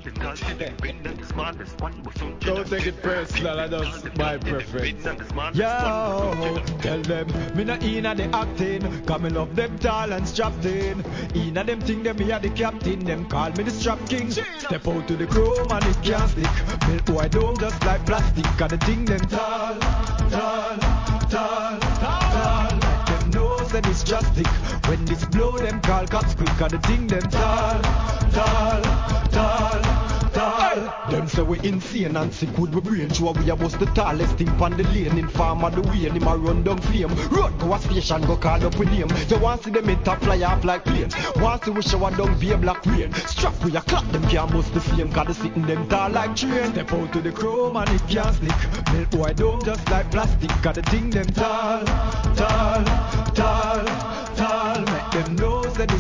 Don't take it personal, I just my preference. Yo, tell them, me not inna the acting, come me love them tall and strapped in. Inna them thing, them me a the captain, them call me the strap king. Step out to the chrome and it can't stick. Milk boy don't just like plastic, got the thing them tall, tall, tall, tall. Let them know that it's drastic. When this blow them call cops quick, got the thing them tall, tall, tall, tall. Them say we insane and sick with we brain. Sure we a bust the tallest thing pon the lane. In farm of the way, him a run down flame. Run go a station, go call up with name. You want see them hit a fly off like plane. Want see we shower down be a black rain. Strap we a clock, them can't bust the flame. Cause they sitting them tall like train. Step out to the chrome and it can't stick. Milk boy don't just like plastic. Cause the thing them tall, tall, tall, tall. Make them know